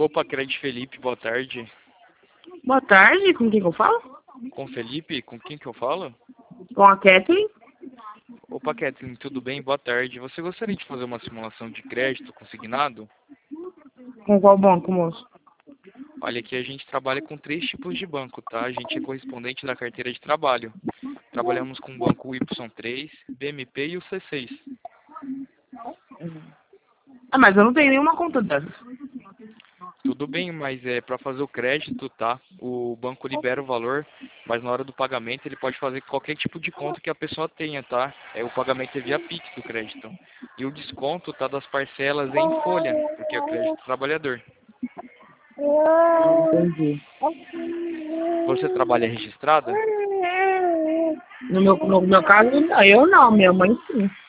Opa, Crédito Felipe, boa tarde. Boa tarde, com quem que eu falo? Com Felipe, com quem que eu falo? Com a Kathleen. Opa, Kathleen, tudo bem? Boa tarde. Você gostaria de fazer uma simulação de crédito consignado? Com qual banco, moço? Olha, aqui a gente trabalha com 3 tipos de banco, tá? A gente é correspondente da carteira de trabalho. Trabalhamos com o banco Y3, BMP e o C6. Ah, mas eu não tenho nenhuma conta dessas. Tudo bem, mas é para fazer o crédito, tá? O banco libera o valor, mas na hora do pagamento ele pode fazer qualquer tipo de conta que a pessoa tenha, tá? O pagamento é via Pix do crédito. E o desconto tá das parcelas em folha, porque é crédito do trabalhador. Entendi. Você trabalha registrada? No meu caso, não, eu não, minha mãe sim.